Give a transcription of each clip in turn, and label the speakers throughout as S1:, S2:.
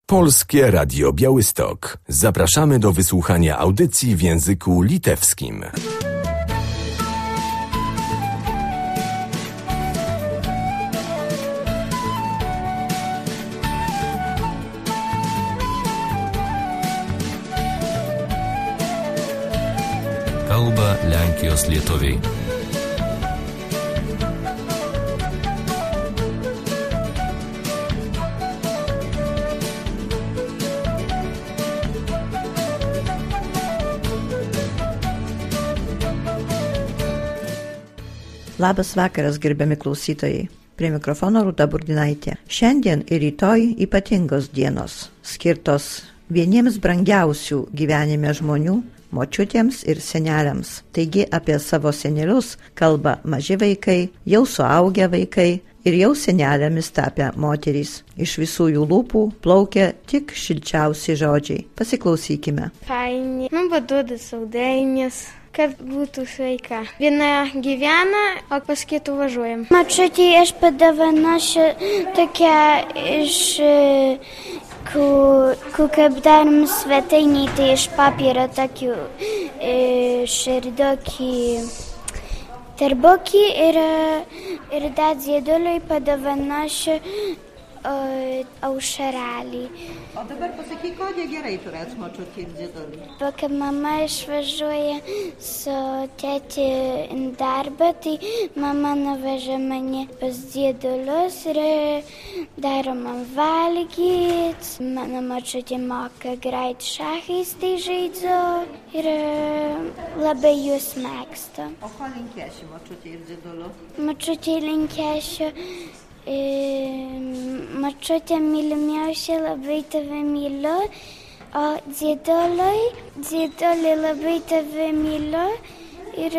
S1: Polskie Radio Białystok. Zapraszamy do wysłuchania audycji w języku litewskim.
S2: Kalba Lenkijos lietuviai.
S3: Labas vakaras, gerbiami klausytojai. Prie mikrofono Rūta Burdinaitė. Šiandien ir rytoj ypatingos dienos, skirtos vieniems brangiausių gyvenime žmonių, močiutėms ir seneliams. Taigi apie savo senelius kalba maži vaikai, jau suaugę vaikai ir jau senelėmis tapę moterys. Iš visų jų lūpų plaukia tik šilčiausi žodžiai. Pasiklausykime.
S4: Faini, man paduoda saldainius, kad būtų sveika. Viena gyvena, o pas kitų važiuojam.
S5: Močiutei aš padovanosiu tokią iš kaip darom svetainį, tai iš papiro tokių širdokį tarbokį ir dar dėduliui padovanosiu aušarelį.
S3: O dabar pasakyk, kodėl gerai turėt močiutį ir dėdulį?
S5: Kai mama išvažiuoja su tėti į darbą, tai mama nuveža mane pas dėdulius ir daro man valgyti. Mano močiutė moka greit šachais, tai žaidžiu ir labai jūs mėgstu.
S3: O ko linkėsi močiutė ir dėduliu?
S5: Močiutė linkėsiu. Močiutė mylimiausia, labai tave myliu, o dėdulį labai tave myliu ir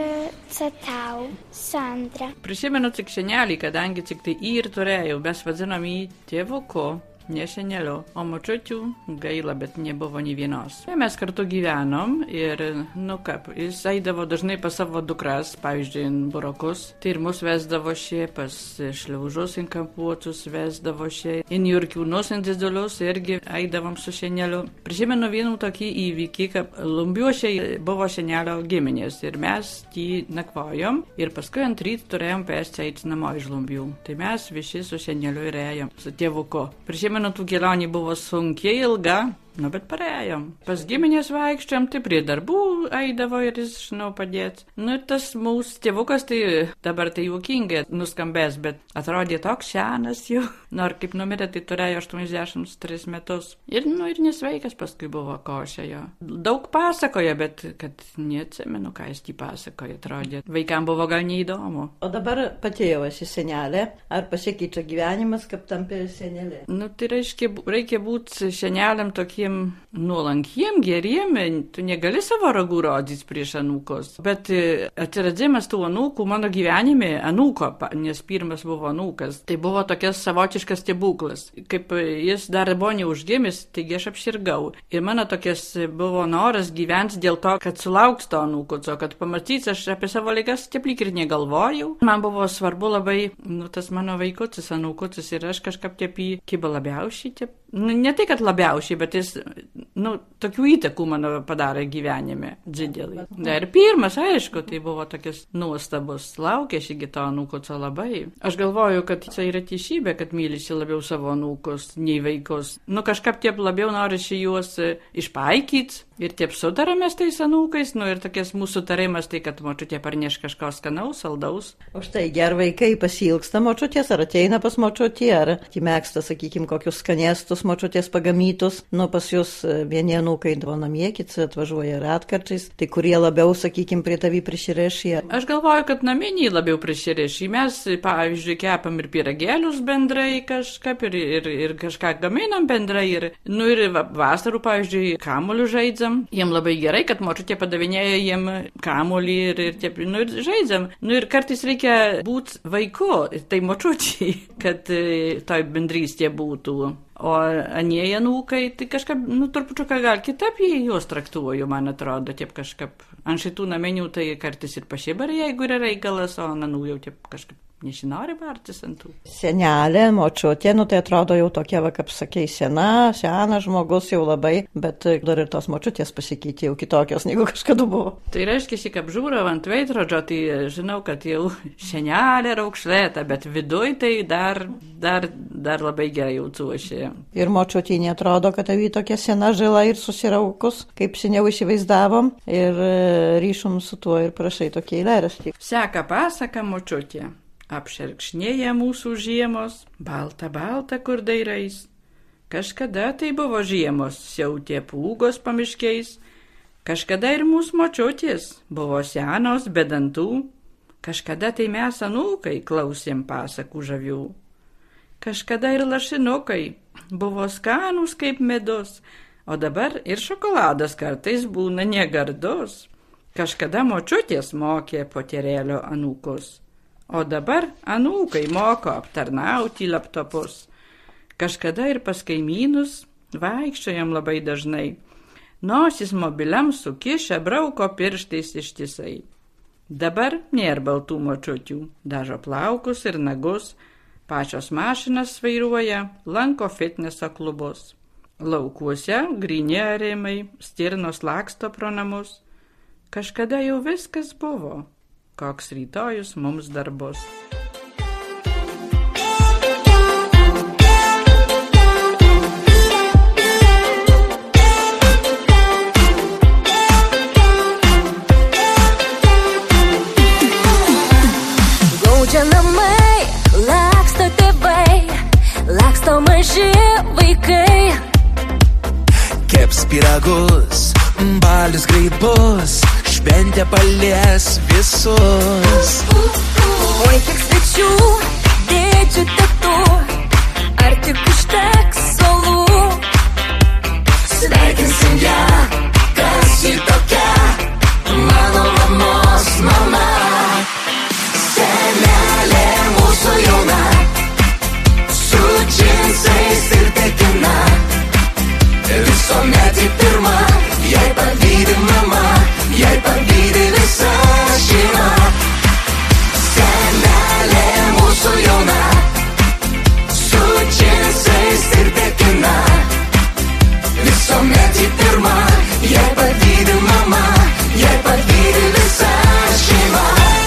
S5: tau, Sandra.
S6: Prisimenu tik senelį, kadangi tik tai ir turėjau, mes vadinam jį tėvuku, ne seneliu, o močiučių gaila, bet nebuvo nei vienos. Mes kartu gyvenom ir, jis eidavo dažnai pas savo dukras, pavyzdžiui, burokus, tai ir mus vesdavo šie, pas šliaužus inkampuotus vesdavo šie, į Jurkiūnus individualius irgi eidavom su seneliu. Prisimenu vieną tokį įvykį, kad Lumbiuošiai buvo senelio giminės ir mes jį nakvojom ir paskui ant ryto turėjom pėsti eiti namo iš Lumbių. Tai mes visi su seneliu ir ėjom, su tėvuku. Prisimenu, tų kelionė buvo sunkiai ilga, bet parėjom. Pas giminės vaikščiam, tai prie darbų eidavo ir jis, padėt. Ir tas mūsų tėvukas, tai dabar tai juokingai nuskambės, bet atrodė toks senas jau. Ar kaip numirė, tai turėjo 83 metus. Ir nesveikas paskui buvo košė jo. Daug pasakoja, bet kad neatsimenu, ką jis jį pasakoja, atrodė. Vaikam buvo gal neįdomu.
S3: O dabar pati jau esi senelė. Ar pasikeičia gyvenimas, kaip tampi senelė?
S6: Tai reikia būti seneliam tokiem nuolankiem, geriem, tu negali savo ragų rodyti prieš anūkos. Bet atsiradimas tų anūkų mano gyvenime, anūko, nes pirmas buvo anūkas, tai buvo tokias savotiškas stebuklas. Kaip jis dar buvo neužgimis, taigi aš apširgau. Ir mano tokias buvo noras gyventi dėl to, kad sulauks to anūko, kad pamatysi, aš apie savo ligas teplik ir negalvojau. Man buvo svarbu labai, tas mano vaikutis, anūkutis ir aš kažkaip tepį kiba labiausiai. Ne tai, kad labiausiai, bet jis, tokių įtakų mano padarė gyvenime didelį. Ir pirmas, aišku, tai buvo tokias nuostabus. Laukė šį to anūkuco labai. Aš galvoju, kad tai yra teisybė, kad mylisi labiau savo anūkus, nei vaikus. Kažkaip tiep labiau norisi juos išpaikyti. Ir tiep sutaramės tais anūkais, ir tokias mūsų tarimas, tai kad močiutė parneš kažko skanaus, saldaus.
S3: O štai, ger vaikai pasiilgsta močiutės, ar ateina pas močiutį, ar mėgsta, sakykime, kokius skanėstus močiutės pagamytus. Pas jūs vieni anūkai namie, kiti atvažiuoja retkarčiais, tai kurie labiau, sakykime, prie tavį prisirišė.
S6: Aš galvoju, kad naminiai labiau prisirišė. Mes, pavyzdžiui, kepam ir pyragėlius bendrai kažkaip ir kažką gaminam bendrai. Ir vasarų, pavyzdžiui, kamuolių žaidžiam. Jiem labai gerai, kad močiutė padavinėja jiem kamuolį ir žaidžiam. Ir kartais reikia būti vaiku, tai močiutė, kad toj bendrystė būtų. O anieji anūkai, tai kažkaip, trupučiuką gal kitaip jie juos traktuoju, man atrodo, taip kažkaip. Ant šitų namenių tai kartais ir pašibarė, jeigu yra reikalas, o nanų jau taip kažkaip nežinori bartis ant tų.
S3: Senelė, močiutė, tai atrodo jau tokia, kaip sakei, senas žmogus jau labai, bet dar ir tos močiutės pasikeitė jau kitokios, negu kažkada buvo.
S6: Tai reiškia, kad žiūrėjau ant veidrodžio, tai žinau, kad jau senelė raukšlėta, bet viduj tai dar labai gerai jaučiuosi.
S3: Ir močiutė neatrodo, kad tavi tokia sena žila ir susiraukus, kaip seniau įsivaizdavom, ir ryšom su tuo ir prašai tokie eilėraštį.
S6: Seka pasaka močiutė. Apšerkšnėja mūsų žiemos, balta kur dairais. Kažkada tai buvo žiemos, siautė pūgos pamiškiais. Kažkada ir mūsų močiutės buvo senos be dantų. Kažkada tai mes anūkai klausėm pasakų žavių. Kažkada ir lašinukai buvo skanūs kaip medus, o dabar ir šokoladas kartais būna negardus. Kažkada močiutės mokė potėrėlio anūkus. O dabar anūkai moko aptarnauti laptopus. Kažkada ir pas kaimynus vaikščiojam labai dažnai. Nosis mobiliam sukišę brauko pirštais ištisai. Dabar nėra baltų močiutių, dažo plaukus ir nagus, pačios mašinas vairuoja, lanko fitneso klubus. Laukuose gryni arėmai, stirnos laksto pro namus. Kažkada jau viskas buvo. Koks rytojus mums dar bus.
S7: Gaudžia namai, laksto tėvai, laksto maži vaikai.
S8: Keps pyragus, balius greit bus, šventė palies visus.
S7: Oi, kiek svečių, dėdžių tetų, ar tik užteks suolų?
S8: Sveikinsim ją, kas ji tokia, mano mamos mama. Senelė mūsų jauna, su džinsais ir tekina. Visuomet į pirmą, jai pavydi mama, jai pavydi visa šeima. Senelė mūsų jauna, su džinsais ir tekina. Visuomet į pirmą, jai pavydi mama, jai pavydi visa šeima.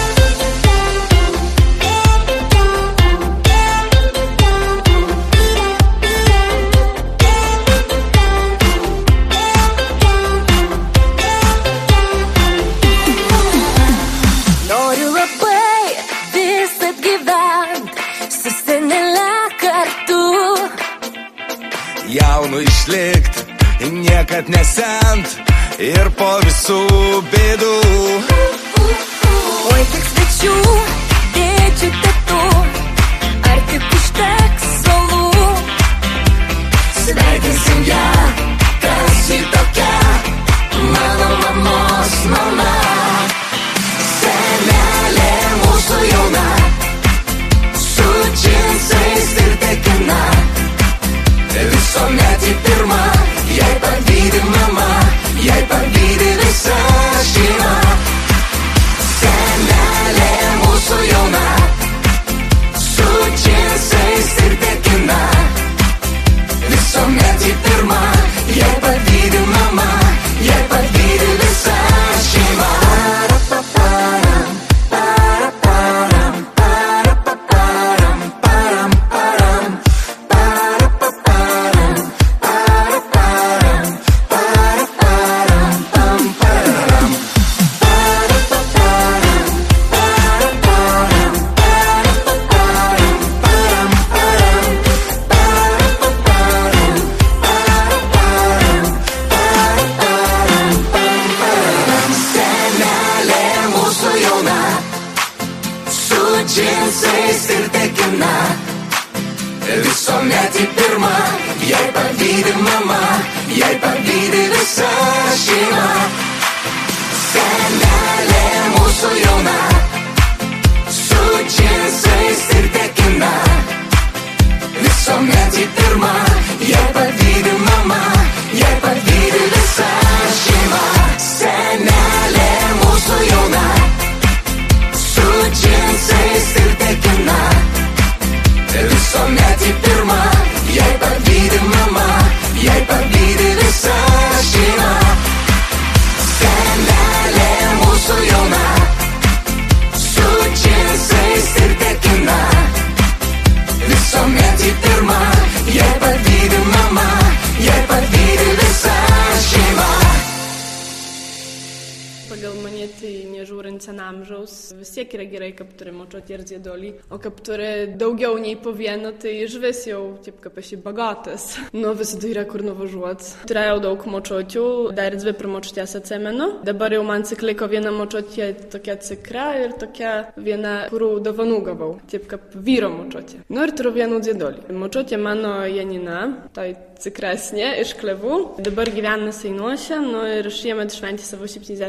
S8: Jaunu išlikt, niekad nesent ir po visų bėdų.
S7: Oi, kiek svečių, dėdžių tetų, ar tik užteks suolų?
S8: Sveikinsim ją, kas ji tokia, mano mamos mama. Senelė mūsų jauna, su džinsais ir tekina. Visuomet į pirmą, jai pavydi mama, jai pavydi visa šeima. Senelė mūsų jauna, su džinsais ir tekina. Visuomet į pirmą, jai pavydi mama, jai pavydi visa šeima. Džinsais ir tekina. Visuomet į pirmą, jai pavydi mama, jai pavydi visa šeima. Senelė mūsų jauna, su džinsais ir tekina. Visuomet į pirmą, jai pavydi mama, jai pavydi visa šeima. Senelė mūsų jauna, su džinsais ir tekina.
S9: tai nežiūrint senamžiaus, vis tiek yra gerai, kaip turi močiutė ir dėdulį, o kaip turi daugiau nei po vieną, tai išvis jau, taip kaip aš bagatas. Nu, visada yra kur nuvažiuoti. Turėjau daug močiučių, dar 2 močiutės atsimenu. Dabar jau man tik liko viena močiutė tokia tikra ir tokia viena, kurių dovanų gavau, taip kaip vyro močiutė. Nu ir turiu vieną dėdulį. Močiutė mano Janina, tai tikresnė iš Klevų. Dabar gyvena Seinuose, nu ir šiemet šventė savo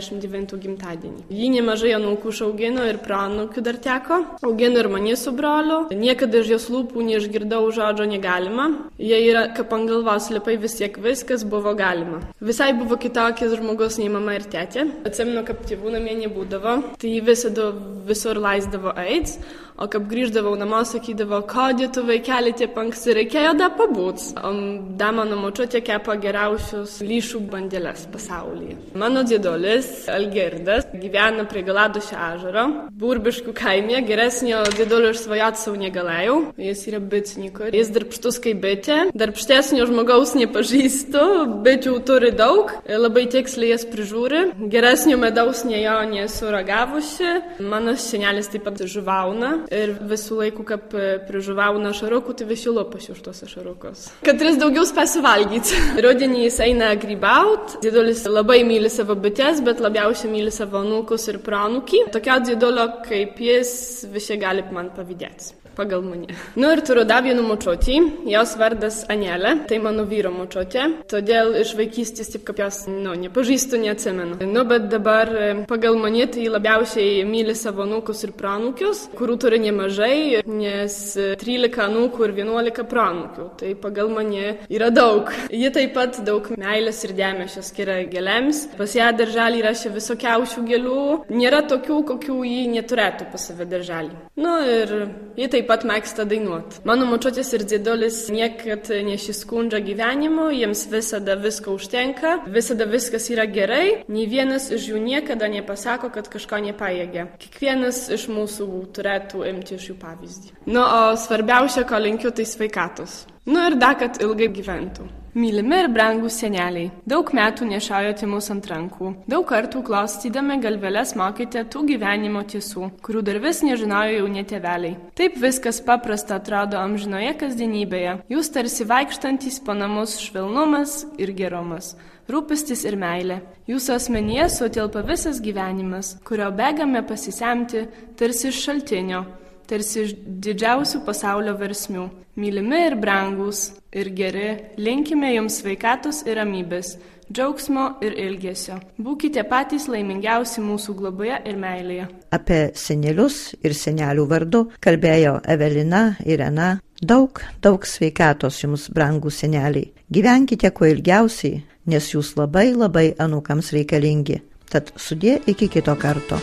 S9: 79 gimtadienį. Ji nemažai anūkų išaugino ir praanūkių dar teko. Augino ir mane su broliu. Niekada iš jos lūpų neišgirdau žodžio negalima. Jie yra kaip ant galvos lipai, vis tiek viskas buvo galima. Visai buvo kitokis žmogus nei mama ir tėtė. Atsimenu, kad tėvų namie nebūdavo, tai visada visur laisdavo AIDS. O kaip grįždavau namo, sakydavo, kodė tu vaikelį tiek anksti, reikėjo da pabūt. O da mano močiutė kepa geriausius lyšų bandelės pasaulyje. Mano dėdulis Algirdas gyvena prie Galadušio ežero, Burbiškų kaime, geresnio dėdulio išsvajot savo negalėjau. Jis yra bitininkas, jis darbštus kaip bitė, darbštesnio žmogaus nepažįstu, bičių turi daug, labai tiksliai jas prižiūri, geresnio medaus nei jo nesu ragavusi. Mano senelis taip pat žuvauna. Ir visų laikų, kaip prižuvauna ašarukų, tai visi lopas už tos ašarukus. Kad jis daugiau spėsi valgyti. Rudenį jis eina grybaut. Dėdulis labai myli savo bites, bet labiausiai myli savo anūkus ir praanūkį. Tokio dėdulio kaip jis visi gali man pavydėti. Pagal mane. Nu ir turiu dar vieną močiutį, jos vardas Anelė, tai mano vyro močiutė, todėl iš vaikystės taip kaip jos, nepažįstu, neatsimenu. Nu, bet dabar pagal mane tai labiausiai myli savo anūkus ir praanūkius, kurių turi nemažai, nes 13 anūkų ir 11 praanūkių, tai pagal mane yra daug. Ji taip pat daug meilės ir dėmesio skiria gėlėms, pas ją darželį yra čia visokiausių gėlių, nėra tokių, kokių ji neturėtų pas save darželį. Nu ir ji taip pat mėgsta dainuoti. Mano močiutės ir dėdulis niekad nesiskundžia gyvenimu, jiems visada visko užtenka, visada viskas yra gerai, nei vienas iš jų niekada nepasako, kad kažko nepajėgia. Kiekvienas iš mūsų turėtų imti iš jų pavyzdį. Nu, o svarbiausia, ko linkiu, tai sveikatos. Nu ir dar, kad ilgai gyventų. Mylimi ir brangūs seneliai, daug metų nešaujate mus ant rankų, daug kartų klostydami galveles mokite tų gyvenimo tiesų, kurių dar vis nežinojo jauni tėveliai. Taip viskas paprasta atrodo amžinoje kasdienybėje, jūs tarsi vaikštantys po namus švelnumas ir gerumas, rūpestis ir meilė. Jūsų asmenyje sutilpa visas gyvenimas, kurio bėgame pasisemti tarsi iš šaltinio, tarsi iš didžiausių pasaulio versmių. Mylimi ir brangūs ir geri, linkime jums sveikatos ir ramybės, džiaugsmo ir ilgesio. Būkite patys laimingiausi mūsų globoje ir meilėje.
S3: Apie senelius ir senelių vardu kalbėjo Evelina, Irena. Daug sveikatos jums, brangūs seneliai. Gyvenkite kuo ilgiausiai, nes jūs labai anūkams reikalingi. Tad sudie iki kito karto.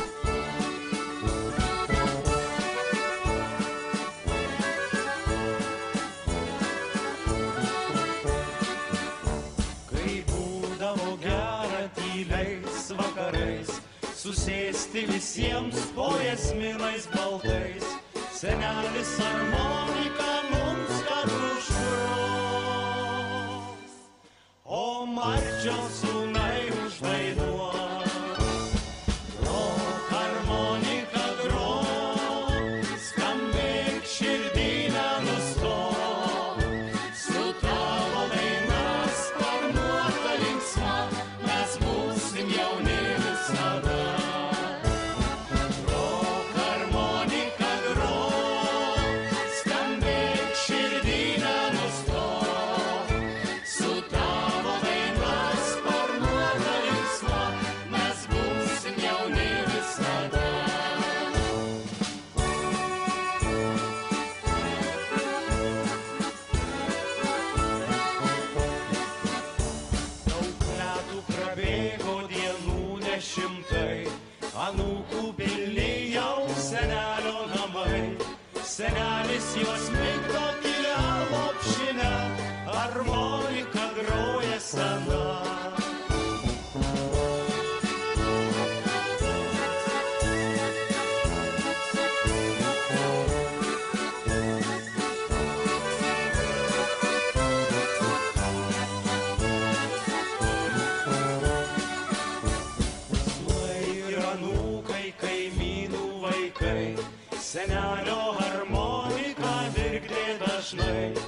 S10: Susėsti visiems po jasminais baltais, senelis harmonika mums kad užgros, o marčios sūnai uždainuos. Grok harmonika, grok, skambėk širdį nenustok, su tavo daina sparnuota linksma, mes būsim jauni visada. Anūkų pilni jau senelio namai, senelis jos migdo tylia lopšinę, harmonika groja sena. Anūkų senelio harmonika virkdė dažnai.